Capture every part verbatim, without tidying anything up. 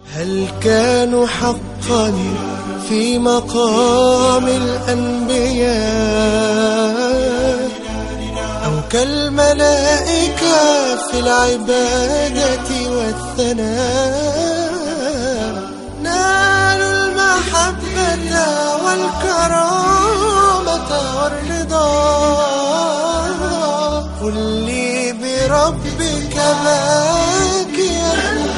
هل كانوا حقا في مقام الأنبياء أو كالملائكة في العبادة والثناء؟ نالوا المحبة والكرامة والرضا. قل لي بربك باكيا.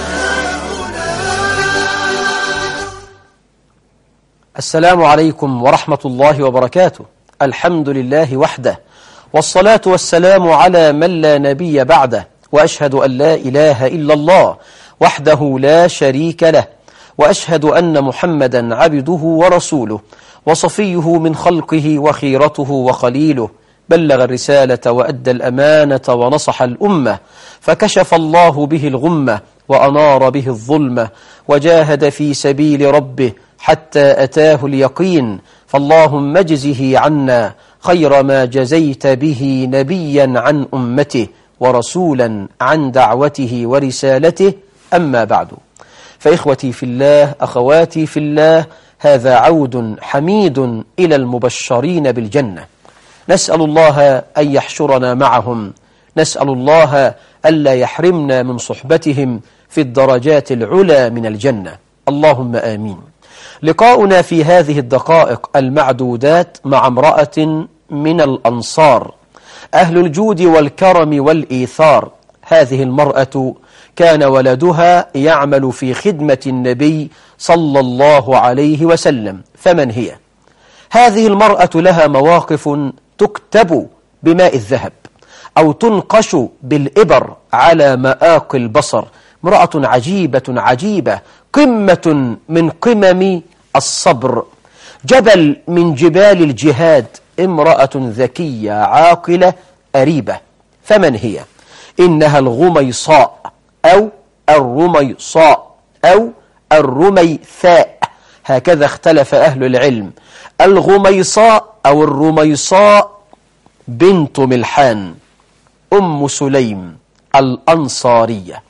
السلام عليكم ورحمة الله وبركاته. الحمد لله وحده، والصلاة والسلام على من لا نبي بعده، وأشهد أن لا إله إلا الله وحده لا شريك له، وأشهد أن محمدا عبده ورسوله وصفيه من خلقه وخيرته وخليله، بلغ الرسالة وأدى الأمانة ونصح الأمة، فكشف الله به الغمة وأنار به الظلمة، وجاهد في سبيل ربه حتى أتاه اليقين. فاللهم اجزه عنا خير ما جزيت به نبيا عن أمته ورسولا عن دعوته ورسالته. أما بعد، فإخوتي في الله، أخواتي في الله، هذا عود حميد إلى المبشرين بالجنة. نسأل الله أن يحشرنا معهم، نسأل الله ألا يحرمنا من صحبتهم في الدرجات العلى من الجنة، اللهم آمين. لقاؤنا في هذه الدقائق المعدودات مع امرأة من الأنصار، أهل الجود والكرم والإيثار. هذه المرأة كان ولدها يعمل في خدمة النبي صلى الله عليه وسلم. فمن هي؟ هذه المرأة لها مواقف تكتب بماء الذهب أو تنقش بالإبر على مآق البصر. امرأة عجيبة عجيبة، قمة من قمم الصبر، جبل من جبال الجهاد، امرأة ذكية عاقلة أريبة. فمن هي؟ إنها الغميصاء أو الرميصاء أو الرميثاء، هكذا اختلف أهل العلم. الغميصاء أو الرميصاء بنت ملحان أم سليم الأنصارية.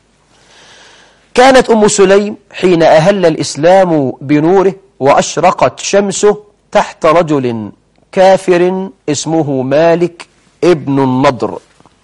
كانت أم سليم حين أهل الإسلام بنوره وأشرقت شمسه تحت رجل كافر اسمه مالك ابن النضر.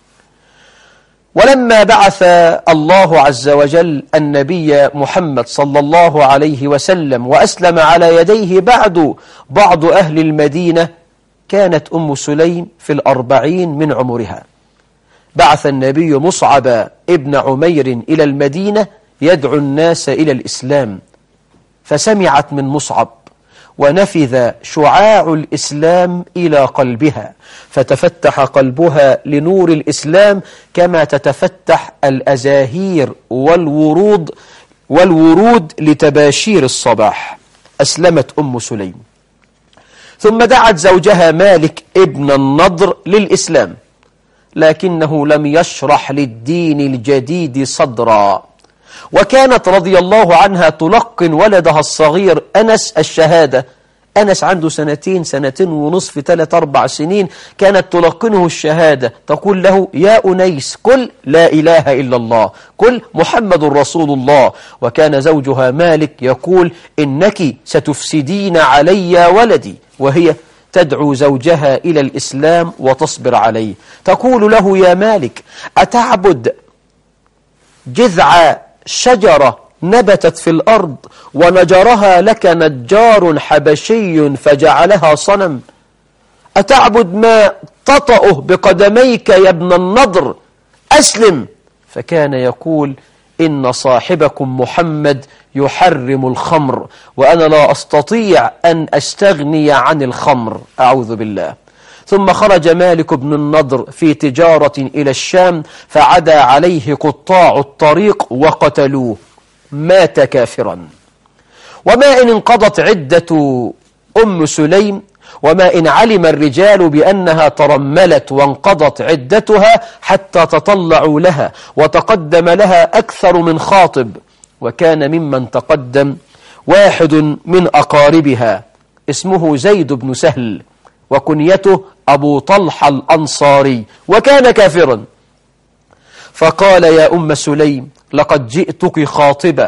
ولما بعث الله عز وجل النبي محمد صلى الله عليه وسلم وأسلم على يديه بعد بعض أهل المدينة، كانت أم سليم في الأربعين من عمرها. بعث النبي مصعب ابن عمير إلى المدينة يدعو الناس إلى الإسلام، فسمعت من مصعب ونفذ شعاع الإسلام إلى قلبها، فتفتح قلبها لنور الإسلام كما تتفتح الأزاهير والورود والورود لتباشير الصباح. أسلمت أم سليم، ثم دعت زوجها مالك ابن النضر للإسلام، لكنه لم يشرح للدين الجديد صدرا. وكانت رضي الله عنها تلقن ولدها الصغير أنس الشهادة. أنس عنده سنتين سنتين ونصف ثلاث أربع سنين، كانت تلقنه الشهادة، تقول له: يا أنيس قل لا إله إلا الله، قل محمد رسول الله. وكان زوجها مالك يقول: إنك ستفسدين علي ولدي، وهي تدعو زوجها إلى الإسلام وتصبر عليه. تقول له: يا مالك، أتعبد جذع شجرة نبتت في الأرض ونجرها لك نجار حبشي فجعلها صنم؟ أتعبد ما تطأه بقدميك يا ابن النضر؟ أسلم. فكان يقول: إن صاحبكم محمد يحرم الخمر، وأنا لا أستطيع أن أستغني عن الخمر، أعوذ بالله. ثم خرج مالك بن النضر في تجارة إلى الشام، فعدا عليه قطاع الطريق وقتلوه، مات كافرا. وما إن انقضت عدة أم سليم، وما إن علم الرجال بأنها ترملت وانقضت عدتها حتى تطلعوا لها، وتقدم لها أكثر من خاطب. وكان ممن تقدم واحد من أقاربها اسمه زيد بن سهل، وكنيته أبو طلحة الأنصاري، وكان كافرا. فقال: يا أم سليم، لقد جئتك خاطبة،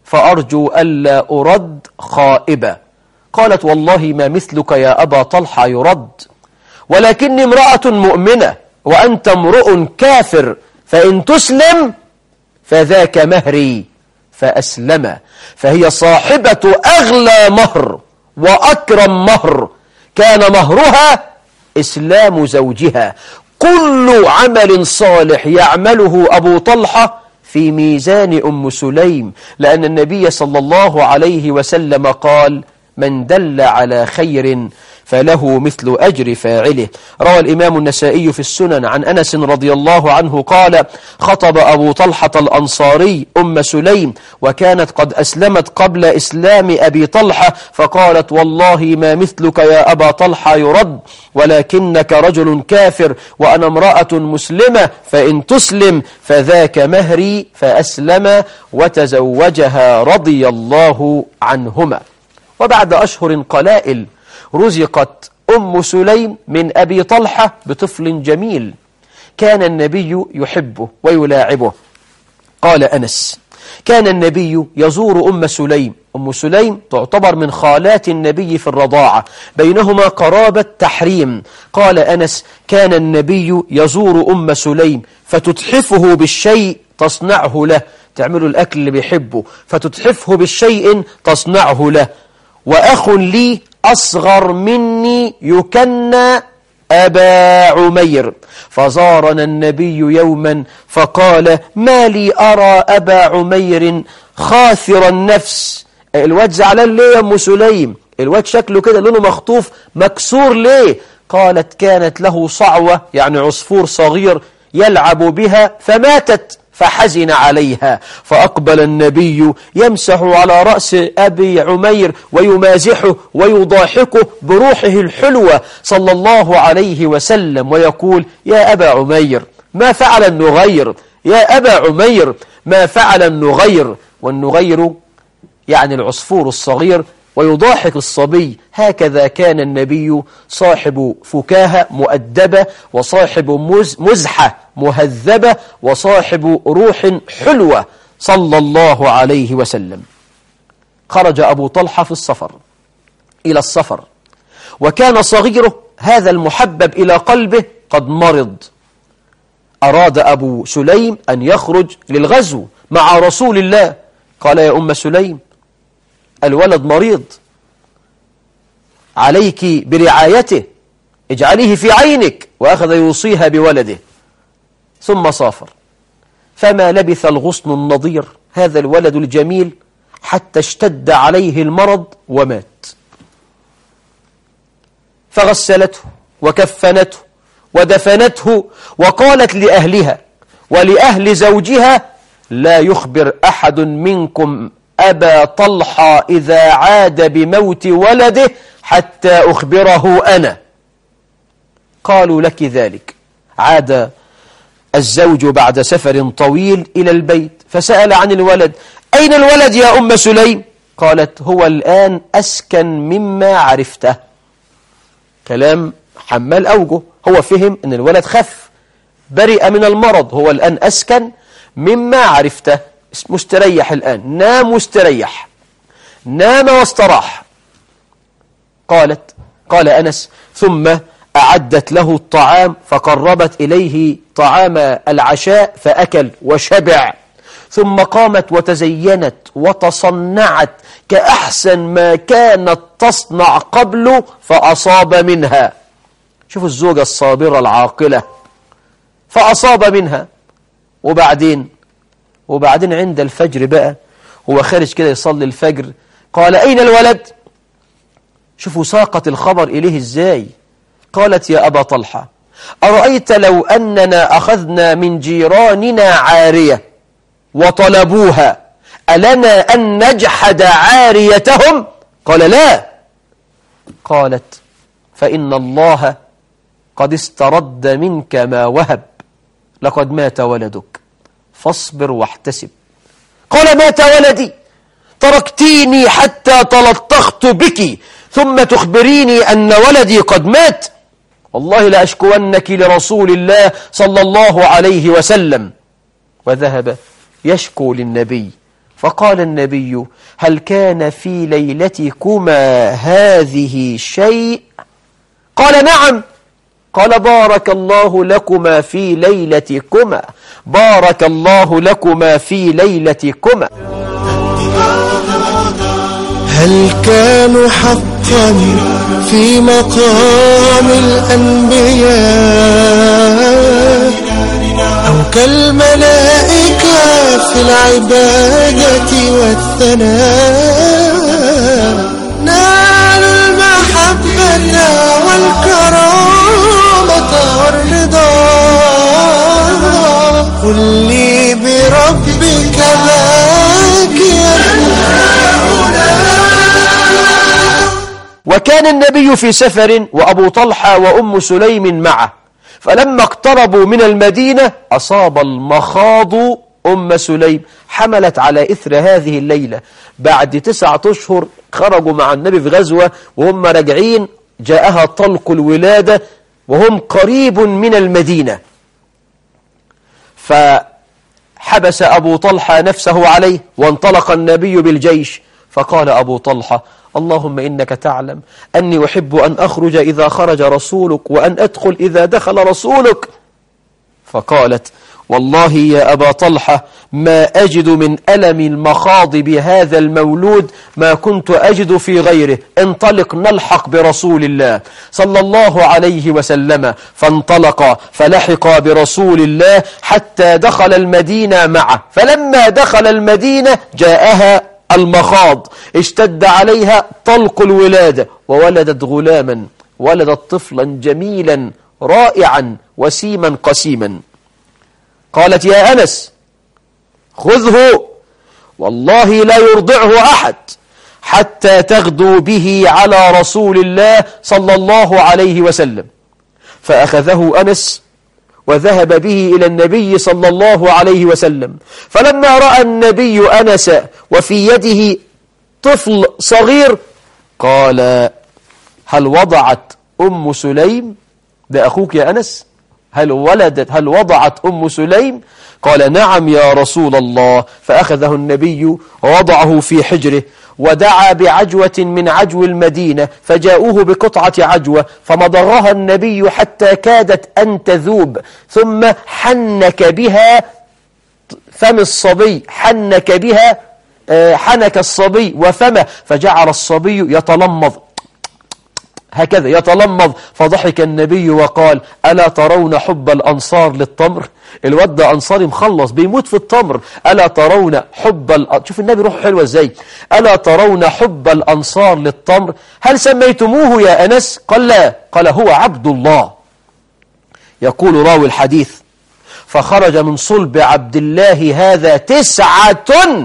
فأرجو ألا أرد خائبة. قالت والله ما مثلك يا أبا طلحة يرد، ولكني امرأة مؤمنة وأنت امرؤ كافر، فإن تسلم فذاك مهري. فأسلم، فهي صاحبة أغلى مهر وأكرم مهر، كان مهرها إسلام زوجها. كل عمل صالح يعمله أبو طلحة في ميزان أم سليم، لأن النبي صلى الله عليه وسلم قال من دل على خير فله مثل أجر فاعله. روى الإمام النسائي في السنن عن أنس رضي الله عنه قال خطب أبو طلحة الأنصاري أم سليم وكانت قد أسلمت قبل إسلام أبي طلحة، فقالت والله ما مثلك يا أبا طلحة يرد، ولكنك رجل كافر وأنا امرأة مسلمة، فإن تسلم فذاك مهري. فأسلم وتزوجها رضي الله عنهما. وبعد أشهر قلائل رزقت أم سليم من أبي طلحة بطفل جميل كان النبي يحبه ويلاعبه. قال أنس كان النبي يزور أم سليم. أم سليم تعتبر من خالات النبي في الرضاعة، بينهما قرابة تحريم. قال أنس كان النبي يزور أم سليم فتتحفه بالشيء تصنعه له، تعمل الأكل اللي بيحبه فتتحفه بالشيء تصنعه له. وأخ لي أصغر مني يكنى أبا عمير، فزارنا النبي يوما فقال ما لي أرى أبا عمير خاثر النفس. الواد زعلان ليه يا أم سليم؟ الواد شكله كده لونه مخطوف مكسور ليه؟ قالت كانت له صعوة يعني عصفور صغير يلعب بها فماتت فحزن عليها، فأقبل النبي يمسح على رأس أبي عمير ويمازحه ويضاحكه بروحه الحلوة صلى الله عليه وسلم ويقول يا أبا عمير ما فعل النغير، يا أبا عمير ما فعل النغير. والنغير يعني العصفور الصغير، ويضاحك الصبي. هكذا كان النبي صاحب فكاهة مؤدبة، وصاحب مزحة مهذبة، وصاحب روح حلوة صلى الله عليه وسلم. خرج أبو طلحة في السفر إلى السفر، وكان صغيره هذا المحبب إلى قلبه قد مرض. أراد أبو سليم أن يخرج للغزو مع رسول الله. قال يا أم سليم الولد مريض، عليك برعايته، اجعليه في عينك. وأخذ يوصيها بولده ثم سافر. فما لبث الغصن النضير هذا الولد الجميل حتى اشتد عليه المرض ومات. فغسلته وكفنته ودفنته، وقالت لأهلها ولأهل زوجها لا يخبر أحد منكم أبا طلحة إذا عاد بموت ولده حتى أخبره أنا. قالوا لك ذلك. عاد الزوج بعد سفر طويل إلى البيت فسأل عن الولد. أين الولد يا أم سليم؟ قالت هو الآن أسكن مما عرفته. كلام حمال أوجه، هو فهم أن الولد خف برئ من المرض، هو الآن أسكن مما عرفته، مستريح الآن، نام مستريح، نام واستراح. قالت قال أنس ثم أعدت له الطعام فقربت إليه طعام العشاء فأكل وشبع، ثم قامت وتزينت وتصنعت كأحسن ما كانت تصنع قبل فأصاب منها. شوفوا الزوجة الصابرة العاقلة، فأصاب منها. وبعدين وبعدين عند الفجر بقى هو خارج كده يصلي الفجر قال أين الولد؟ شوفوا ساقت الخبر إليه إزاي. قالت يا أبا طلحة أرأيت لو أننا أخذنا من جيراننا عارية وطلبوها ألنا أن نجحد عاريتهم؟ قال لا. قالت فإن الله قد استرد منك ما وهب، لقد مات ولدك فاصبر واحتسب. قال مات ولدي؟ تركتيني حتى تلطخت بك ثم تخبريني أن ولدي قد مات؟ والله لأشكونك لرسول الله صلى الله عليه وسلم. وذهب يشكو للنبي فقال النبي: هل كان في ليلتكما هذه شيء؟ قال: نعم. قال: بارك الله لكما في ليلتكما، بارك الله لكما في ليلتكما. هل كانوا حقا في مقام الأنبياء أو كالملائكة في العبادة والثناء؟ نالوا المحبة والكرامة والرضا. قل لي بربك باكيا. وكان النبي في سفر وأبو طلحة وأم سليم معه، فلما اقتربوا من المدينة أصاب المخاض أم سليم، حملت على إثر هذه الليلة. بعد تسعة أشهر خرجوا مع النبي في غزوة، وهم راجعين جاءها طلق الولادة وهم قريب من المدينة، فحبس أبو طلحة نفسه عليه وانطلق النبي بالجيش. فقال أبو طلحة: اللهم إنك تعلم أني أحب أن أخرج إذا خرج رسولك وأن أدخل إذا دخل رسولك. فقالت: والله يا أبا طلحة ما أجد من ألم المخاض بهذا المولود ما كنت أجد في غيره، انطلق نلحق برسول الله صلى الله عليه وسلم. فانطلق فلحق برسول الله حتى دخل المدينة معه. فلما دخل المدينة جاءها المخاض، اشتد عليها طلق الولادة وولدت غلاما، ولدت طفلا جميلا رائعا وسيما قسيما. قالت: يا أنس خذه، والله لا يرضعه أحد حتى تغدو به على رسول الله صلى الله عليه وسلم. فأخذه أنس وذهب به إلى النبي صلى الله عليه وسلم. فلما رأى النبي أنس وفي يده طفل صغير قال: هل وضعت أم سليم؟ ده أخوك يا أنس، هل ولدت هل وضعت أم سليم؟ قال: نعم يا رسول الله. فأخذه النبي ووضعه في حجره، ودعا بعجوة من عجو المدينة، فجاءوه بقطعة عجوة فمضغها النبي حتى كادت أن تذوب، ثم حنك بها فم الصبي، حنك بها حنك الصبي وفمه، فجعل الصبي يتلمض هكذا يتلمض. فضحك النبي وقال: ألا ترون حب الأنصار للتمر؟ الواد ده أنصاري مخلص بيموت في التمر. ألا ترون حب ال... شوف النبي روحه حلوة ازاي. ألا ترون حب الأنصار للتمر؟ هل سميتموه يا أنس؟ قال: لا. قال: هو عبد الله. يقول راوي الحديث: فخرج من صلب عبد الله هذا تسعة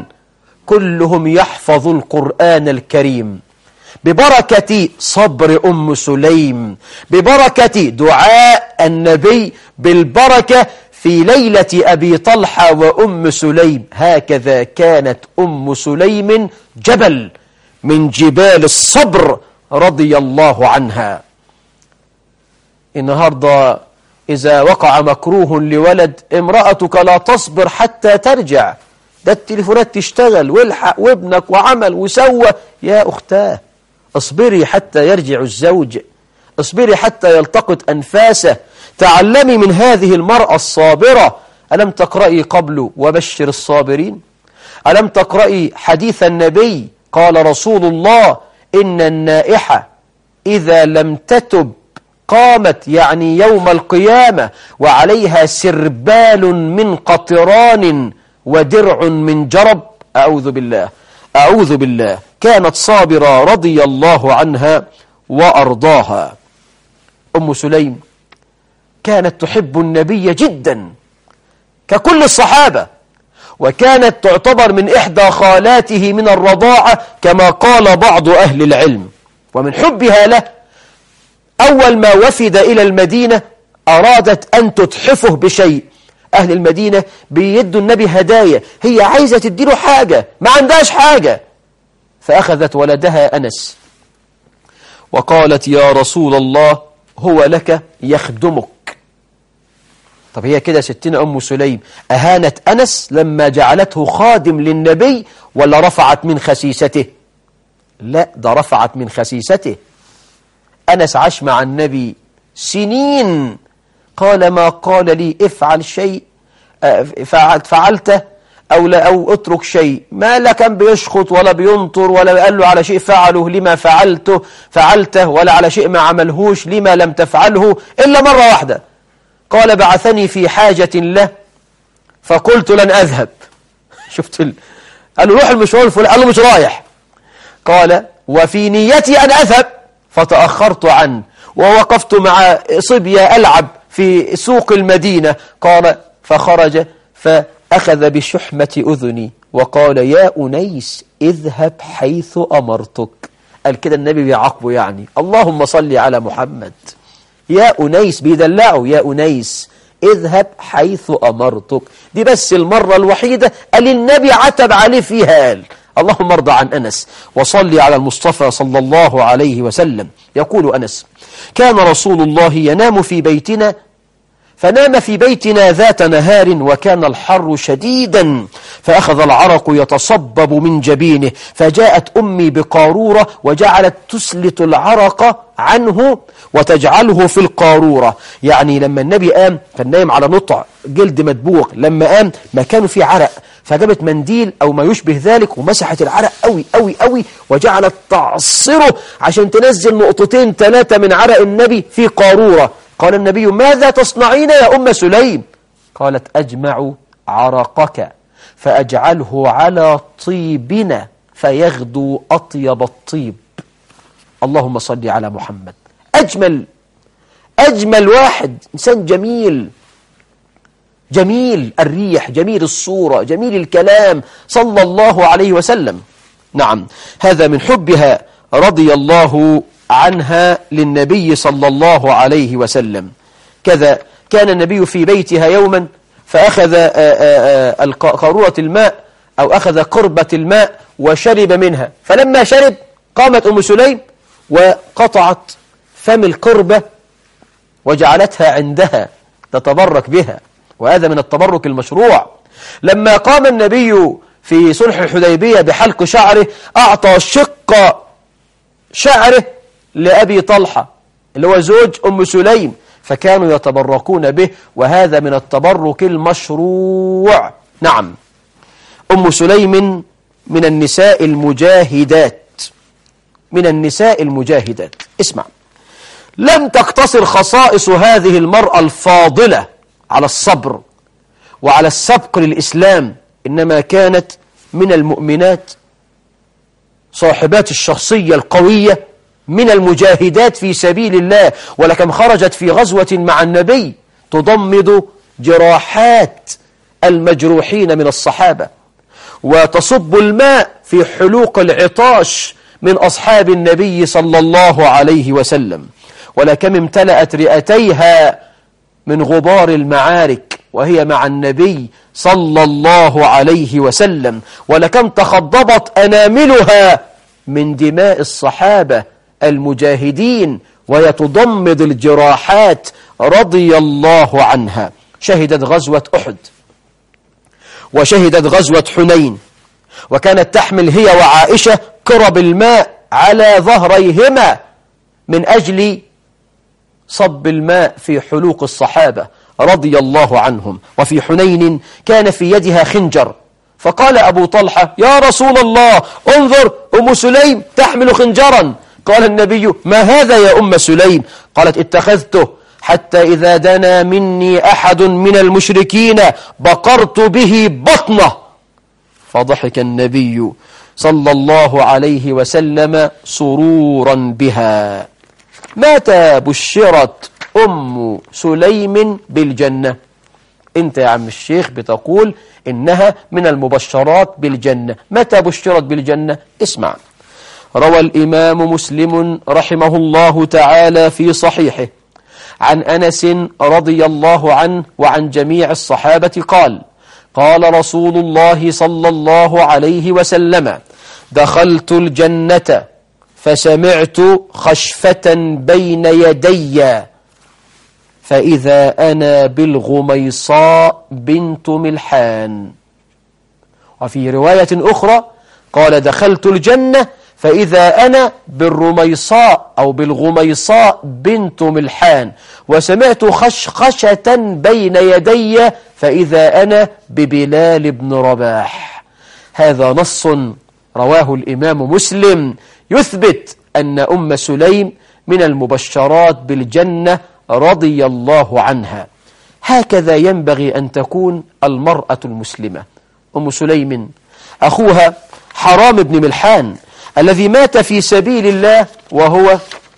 كلهم يحفظ القرآن الكريم، ببركة صبر أم سليم، ببركة دعاء النبي، بالبركة في ليلة أبي طلحة وأم سليم. هكذا كانت أم سليم جبل من جبال الصبر رضي الله عنها. النهاردة إذا وقع مكروه لولد، امرأتك لا تصبر حتى ترجع، ده التليفونات تشتغل والحق وابنك وعمل وسوى. يا أختاه اصبري حتى يرجع الزوج، اصبري حتى يلتقط أنفاسه. تعلمي من هذه المرأة الصابرة. ألم تقرأي قبل وبشر الصابرين؟ ألم تقرأي حديث النبي؟ قال رسول الله: إن النائحة إذا لم تتب قامت، يعني يوم القيامة، وعليها سربال من قطران ودرع من جرب. أعوذ بالله أعوذ بالله. كانت صابرة رضي الله عنها وأرضاها. أم سليم كانت تحب النبي جدا ككل الصحابة، وكانت تعتبر من إحدى خالاته من الرضاعة كما قال بعض أهل العلم. ومن حبها له أول ما وفد إلى المدينة أرادت أن تتحفه بشيء. أهل المدينة بيدوا النبي هدايا، هي عايزة تديله حاجة، ما عندهاش حاجة. فأخذت ولدها أنس وقالت: يا رسول الله هو لك يخدمك. طب هي كده ستين أم سليم أهانت أنس لما جعلته خادم للنبي ولا رفعت من خسيسته؟ لا، ده رفعت من خسيسته. أنس عاش مع النبي سنين، قال ما قال لي افعل شيء فعلت فعلته أو لا أو اترك شيء، ما لا كان بيشخط ولا بينطر ولا قال له على شيء فعله لما فعلته فعلته ولا على شيء ما عملهوش لما لم تفعله، إلا مرة واحدة قال بعثني في حاجة له فقلت لن أذهب. شفت ال... قال له روح المشوار الفلاني، قال له مش رايح. قال وفي نيتي أن أذهب فتأخرت عنه ووقفت مع صبية ألعب في سوق المدينة. قال فخرج فأخذ بشحمة أذني وقال يا أنيس اذهب حيث أمرتك. قال كده النبي بيعاقبه، يعني اللهم صل على محمد. يا أنيس بيدلعه، يا أنيس اذهب حيث أمرتك. دي بس المرة الوحيدة اللي النبي عتب عليه فيها. قال اللهم ارضى عن أنس وصلي على المصطفى صلى الله عليه وسلم. يقول أنس كان رسول الله ينام في بيتنا، فنام في بيتنا ذات نهار وكان الحر شديدا، فأخذ العرق يتصبب من جبينه، فجاءت أمي بقارورة وجعلت تسلت العرق عنه وتجعله في القارورة. يعني لما النبي قام كان نايم على نطع جلد مدبوغ، لما قام ما كانوا فيه عرق، فجابت منديل أو ما يشبه ذلك ومسحت العرق قوي قوي قوي وجعلت تعصره عشان تنزل نقطتين ثلاثة من عرق النبي في قارورة. قال النبي ماذا تصنعين يا أم سليم؟ قالت أجمع عرقك فأجعله على طيبنا فيغدو أطيب الطيب. اللهم صل على محمد. أجمل أجمل واحد، إنسان جميل جميل الريح، جميل الصورة، جميل الكلام، صلى الله عليه وسلم. نعم، هذا من حبها رضي الله عنها للنبي صلى الله عليه وسلم. كذا كان النبي في بيتها يوما فأخذ قارورة الماء أو أخذ قربة الماء وشرب منها، فلما شرب قامت أم سليم وقطعت فم القربة وجعلتها عندها تتبرك بها، وهذا من التبرك المشروع. لما قام النبي في صلح الحديبية بحلق شعره أعطى شق شعره لأبي طلحة اللي هو زوج أم سليم، فكانوا يتبركون به، وهذا من التبرك المشروع. نعم، أم سليم من النساء المجاهدات، من النساء المجاهدات. اسمع، لم تقتصر خصائص هذه المرأة الفاضلة على الصبر وعلى السبق للإسلام، إنما كانت من المؤمنات صاحبات الشخصية القوية، من المجاهدات في سبيل الله. ولكم خرجت في غزوة مع النبي تضمد جراحات المجروحين من الصحابة، وتصب الماء في حلوق العطاش من أصحاب النبي صلى الله عليه وسلم. ولكم امتلأت رئتيها من غبار المعارك وهي مع النبي صلى الله عليه وسلم، ولكم تخضبت أناملها من دماء الصحابة المجاهدين وهي تضمد الجراحات رضي الله عنها. شهدت غزوة أحد وشهدت غزوة حنين، وكانت تحمل هي وعائشة قرب الماء على ظهريهما من أجل صب الماء في حلوق الصحابة رضي الله عنهم. وفي حنين كان في يدها خنجر، فقال أبو طلحة يا رسول الله انظر أم سليم تحمل خنجرا. قال النبي ما هذا يا أم سليم؟ قالت اتخذته حتى إذا دنا مني أحد من المشركين بقرت به بطنه. فضحك النبي صلى الله عليه وسلم سرورا بها. متى بشرت أم سليم بالجنة؟ انت يا عم الشيخ بتقول إنها من المبشرات بالجنة، متى بشرت بالجنة؟ اسمع، روى الإمام مسلم رحمه الله تعالى في صحيحه عن أنس رضي الله عنه وعن جميع الصحابة قال قال رسول الله صلى الله عليه وسلم دخلت الجنة فسمعت خشفة بين يدي فإذا أنا بالغميصاء بنت ملحان. وفي رواية أخرى قال دخلت الجنة فإذا أنا بالرميصاء أو بالغميصاء بنت ملحان، وسمعت خشخشة بين يدي فإذا أنا ببلال بن رباح. هذا نص رواه الإمام مسلم يثبت أن أم سليم من المبشرات بالجنة رضي الله عنها. هكذا ينبغي أن تكون المرأة المسلمة. أم سليم أخوها حرام بن ملحان الذي مات في سبيل الله وهو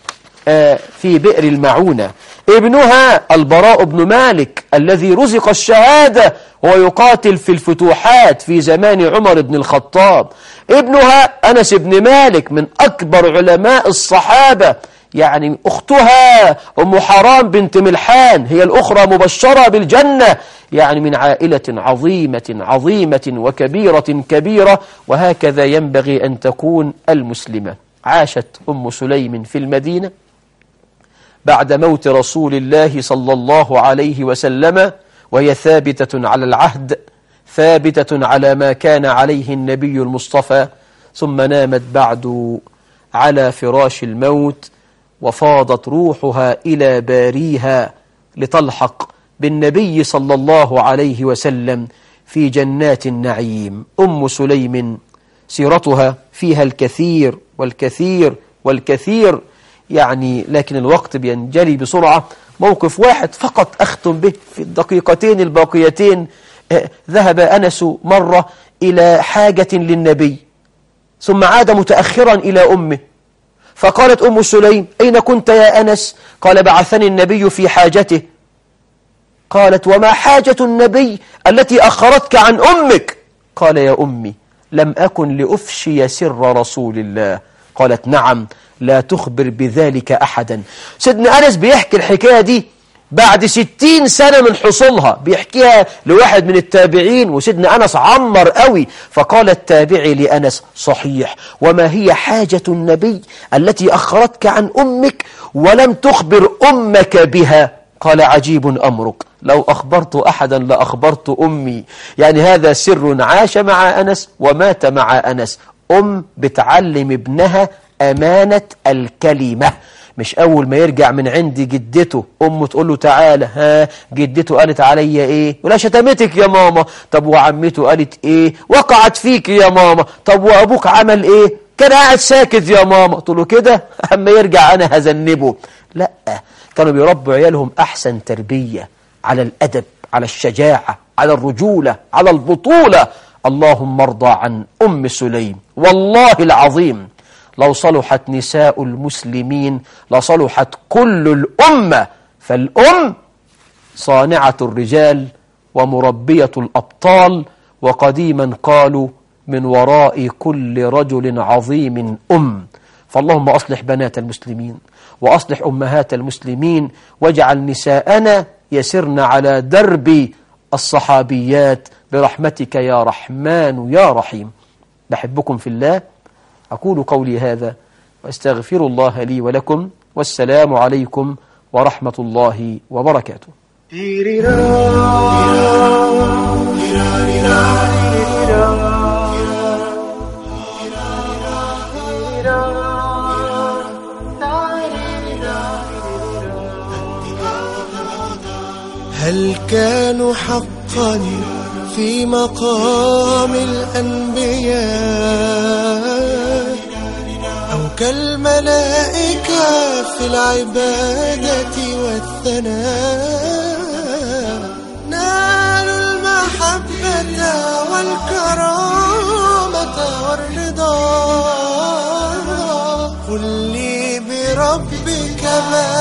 في بئر المعونة، ابنها البراء بن مالك الذي رزق الشهادة وهو يقاتل في الفتوحات في زمان عمر بن الخطاب، ابنها أنس بن مالك من أكبر علماء الصحابة، يعني أختها أم حرام بنت ملحان هي الأخرى مبشرة بالجنة، يعني من عائلة عظيمة عظيمة وكبيرة كبيرة. وهكذا ينبغي أن تكون المسلمة. عاشت أم سليم في المدينة بعد موت رسول الله صلى الله عليه وسلم، وهي ثابتة على العهد، ثابتة على ما كان عليه النبي المصطفى، ثم نامت بعد على فراش الموت وفاضت روحها إلى باريها لتلحق بالنبي صلى الله عليه وسلم في جنات النعيم. أم سليم سيرتها فيها الكثير والكثير والكثير، يعني لكن الوقت بينجلي بسرعة. موقف واحد فقط أختم به في الدقيقتين الباقيتين. ذهب أنس مرة إلى حاجة للنبي ثم عاد متأخرا إلى أمه، فقالت أم سليم أين كنت يا أنس؟ قال بعثني النبي في حاجته. قالت وما حاجة النبي التي أخرتك عن أمك؟ قال يا أمي لم أكن لأفشي سر رسول الله. قالت نعم لا تخبر بذلك أحدا. سيدنا أنس بيحكي الحكاية دي بعد ستين سنة من حصولها، بيحكيها لواحد من التابعين، وسيدنا أنس عمر قوي، فقال التابعي لأنس صحيح، وما هي حاجة النبي التي أخرتك عن أمك ولم تخبر أمك بها؟ قال عجيب أمرك، لو أخبرت أحدا لأخبرت أمي. يعني هذا سر عاش مع أنس ومات مع أنس. أم بتعلم ابنها أمانة الكلمة، مش أول ما يرجع من عند جدته أمه تقول له تعالى، ها جدته قالت علي إيه؟ ولا شتمتك يا ماما؟ طب وعمته قالت إيه؟ وقعت فيك يا ماما؟ طب وأبوك عمل إيه؟ كان قاعد ساكت يا ماما. تقول له كده أما يرجع أنا هذنبه. لا، كانوا بيربوا عيالهم أحسن تربية على الأدب، على الشجاعة، على الرجولة، على البطولة. اللهم ارضى عن أم سليم. والله العظيم لو صلحت نساء المسلمين لصلحت كل الأمة، فالأم صانعة الرجال ومربية الأبطال، وقديما قالوا من وراء كل رجل عظيم أم. فاللهم أصلح بنات المسلمين وأصلح أمهات المسلمين، واجعل نساءنا يسرن على درب الصحابيات برحمتك يا رحمن يا رحيم. بحبكم في الله. أقول قولي هذا وأستغفر الله لي ولكم، والسلام عليكم ورحمة الله وبركاته. هل كانوا حقا في مقام الأنبياء أو كالملائكة في العبادة والثناء؟ نالوا المحبة والكرامة والرضا. قل لي بربك ما